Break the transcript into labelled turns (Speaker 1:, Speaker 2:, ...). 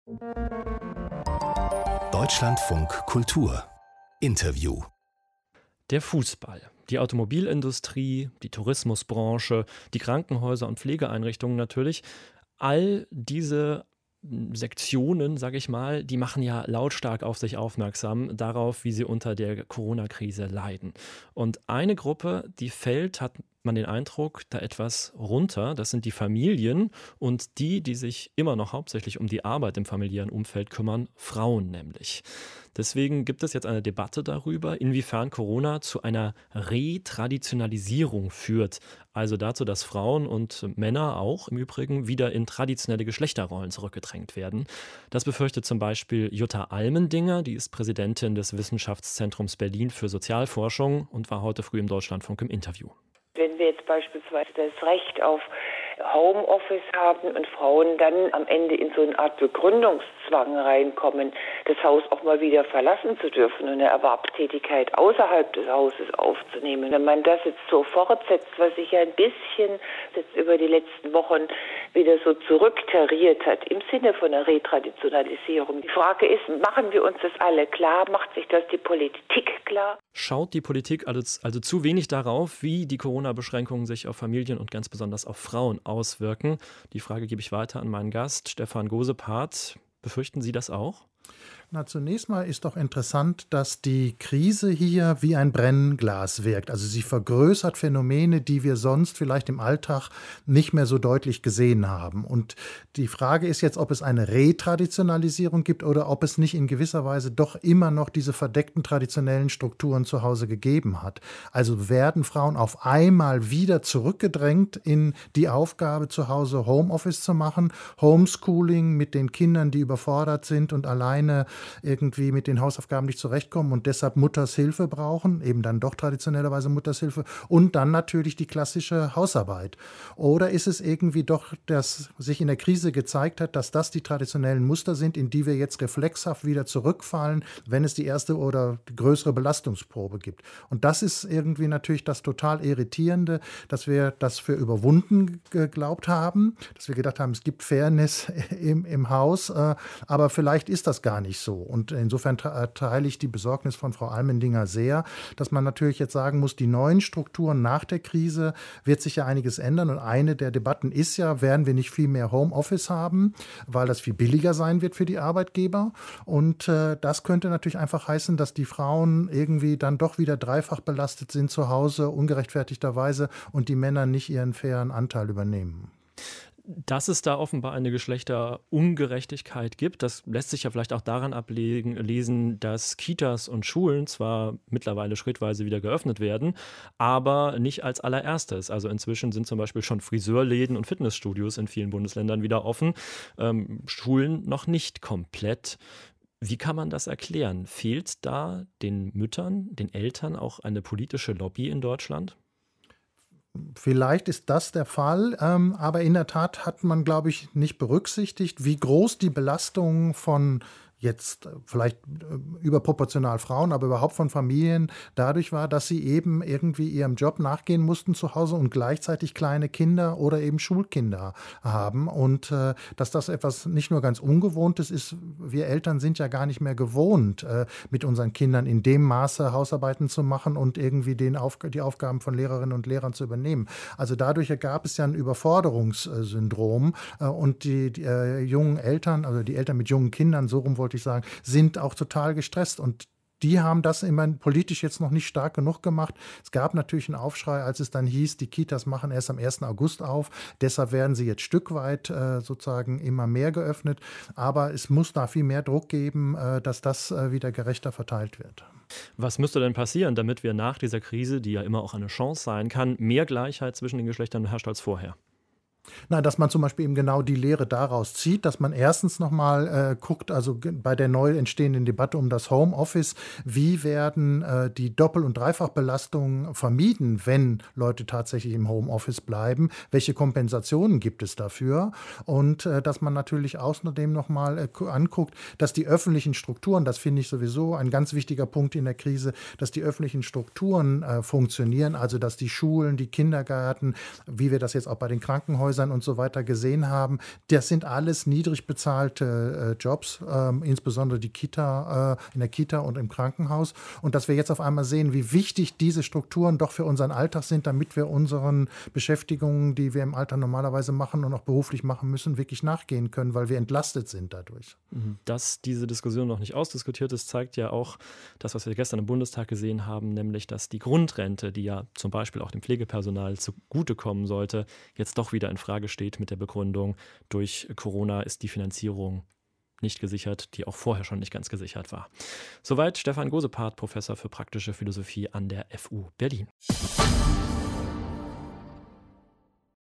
Speaker 1: Deutschlandfunk Kultur Interview.
Speaker 2: Der Fußball, die Automobilindustrie, die Tourismusbranche, die Krankenhäuser und Pflegeeinrichtungen natürlich. All diese Sektionen, sage ich mal, die machen ja lautstark auf sich aufmerksam, darauf, wie sie unter der Corona-Krise leiden. Und eine Gruppe, die fällt, hat man den Eindruck, da etwas runter. Das sind die Familien und die sich immer noch hauptsächlich um die Arbeit im familiären Umfeld kümmern, Frauen nämlich. Deswegen gibt es jetzt eine Debatte darüber, inwiefern Corona zu einer Retraditionalisierung führt. Also dazu, dass Frauen und Männer auch im Übrigen wieder in traditionelle Geschlechterrollen zurückgedrängt werden. Das befürchtet zum Beispiel Jutta Almendinger, die ist Präsidentin des Wissenschaftszentrums Berlin für Sozialforschung und war heute früh im Deutschlandfunk im Interview.
Speaker 3: Wenn wir jetzt beispielsweise das Recht auf Homeoffice haben und Frauen dann am Ende in so eine Art Begründungszwang reinkommen, das Haus auch mal wieder verlassen zu dürfen und eine Erwerbstätigkeit außerhalb des Hauses aufzunehmen. Wenn man das jetzt so fortsetzt, was sich ja ein bisschen jetzt über die letzten Wochen wieder so zurücktariert hat, im Sinne von einer Retraditionalisierung. Die Frage ist, machen wir uns das alle klar? Macht sich das die Politik klar?
Speaker 2: Schaut die Politik also zu wenig darauf, wie die Corona-Beschränkungen sich auf Familien und ganz besonders auf Frauen auswirken? Die Frage gebe ich weiter an meinen Gast, Stefan Gosepart. Befürchten Sie das auch?
Speaker 4: Na, zunächst mal ist doch interessant, dass die Krise hier wie ein Brennglas wirkt. Also sie vergrößert Phänomene, die wir sonst vielleicht im Alltag nicht mehr so deutlich gesehen haben. Und die Frage ist jetzt, ob es eine Retraditionalisierung gibt oder ob es nicht in gewisser Weise doch immer noch diese verdeckten traditionellen Strukturen zu Hause gegeben hat. Also werden Frauen auf einmal wieder zurückgedrängt in die Aufgabe, zu Hause Homeoffice zu machen, Homeschooling mit den Kindern, die überfordert sind und alleine irgendwie mit den Hausaufgaben nicht zurechtkommen und deshalb Mutters Hilfe brauchen, eben dann doch traditionellerweise Mutters Hilfe und dann natürlich die klassische Hausarbeit. Oder ist es irgendwie doch, dass sich in der Krise gezeigt hat, dass das die traditionellen Muster sind, in die wir jetzt reflexhaft wieder zurückfallen, wenn es die erste oder die größere Belastungsprobe gibt. Und das ist irgendwie natürlich das total Irritierende, dass wir das für überwunden geglaubt haben, dass wir gedacht haben, es gibt Fairness im Haus, aber vielleicht ist das gar nicht so. Und insofern teile ich die Besorgnis von Frau Almendinger sehr, dass man natürlich jetzt sagen muss, die neuen Strukturen nach der Krise wird sich ja einiges ändern. Und eine der Debatten ist ja, werden wir nicht viel mehr Homeoffice haben, weil das viel billiger sein wird für die Arbeitgeber. Und das könnte natürlich einfach heißen, dass die Frauen irgendwie dann doch wieder dreifach belastet sind zu Hause, ungerechtfertigterweise, und die Männer nicht ihren fairen Anteil übernehmen.
Speaker 2: Dass es da offenbar eine Geschlechterungerechtigkeit gibt, das lässt sich ja vielleicht auch daran ablesen, dass Kitas und Schulen zwar mittlerweile schrittweise wieder geöffnet werden, aber nicht als allererstes. Also inzwischen sind zum Beispiel schon Friseurläden und Fitnessstudios in vielen Bundesländern wieder offen, Schulen noch nicht komplett. Wie kann man das erklären? Fehlt da den Müttern, den Eltern auch eine politische Lobby in Deutschland?
Speaker 4: Vielleicht ist das der Fall, aber in der Tat hat man, glaube ich, nicht berücksichtigt, wie groß die Belastung von jetzt vielleicht überproportional Frauen, aber überhaupt von Familien dadurch war, dass sie eben irgendwie ihrem Job nachgehen mussten zu Hause und gleichzeitig kleine Kinder oder eben Schulkinder haben. Und dass das etwas nicht nur ganz Ungewohntes ist, wir Eltern sind ja gar nicht mehr gewohnt, mit unseren Kindern in dem Maße Hausarbeiten zu machen und irgendwie die Aufgaben von Lehrerinnen und Lehrern zu übernehmen. Also dadurch gab es ja ein Überforderungssyndrom und die jungen Eltern, also die Eltern mit jungen Kindern, so rum wollte ich sagen, sind auch total gestresst und die haben das immer politisch jetzt noch nicht stark genug gemacht. Es gab natürlich einen Aufschrei, als es dann hieß, die Kitas machen erst am 1. August auf. Deshalb werden sie jetzt stückweit sozusagen immer mehr geöffnet. Aber es muss da viel mehr Druck geben, dass das wieder gerechter verteilt wird.
Speaker 2: Was müsste denn passieren, damit wir nach dieser Krise, die ja immer auch eine Chance sein kann, mehr Gleichheit zwischen den Geschlechtern herrscht als vorher?
Speaker 4: Nein, dass man zum Beispiel eben genau die Lehre daraus zieht, dass man erstens nochmal guckt, also bei der neu entstehenden Debatte um das Homeoffice, wie werden die Doppel- und Dreifachbelastungen vermieden, wenn Leute tatsächlich im Homeoffice bleiben, welche Kompensationen gibt es dafür und dass man natürlich außerdem nochmal anguckt, dass die öffentlichen Strukturen, das finde ich sowieso ein ganz wichtiger Punkt in der Krise, dass die öffentlichen Strukturen funktionieren, also dass die Schulen, die Kindergärten, wie wir das jetzt auch bei den Krankenhäusern Krankenhäusern und so weiter gesehen haben, das sind alles niedrig bezahlte Jobs, insbesondere die Kita, in der Kita und im Krankenhaus. Und dass wir jetzt auf einmal sehen, wie wichtig diese Strukturen doch für unseren Alltag sind, damit wir unseren Beschäftigungen, die wir im Alltag normalerweise machen und auch beruflich machen müssen, wirklich nachgehen können, weil wir entlastet sind dadurch.
Speaker 2: Dass diese Diskussion noch nicht ausdiskutiert ist, zeigt ja auch das, was wir gestern im Bundestag gesehen haben, nämlich, dass die Grundrente, die ja zum Beispiel auch dem Pflegepersonal zugutekommen sollte, jetzt doch wieder in Frage steht mit der Begründung, durch Corona ist die Finanzierung nicht gesichert, die auch vorher schon nicht ganz gesichert war. Soweit Stefan Gosepart, Professor für praktische Philosophie an der FU Berlin.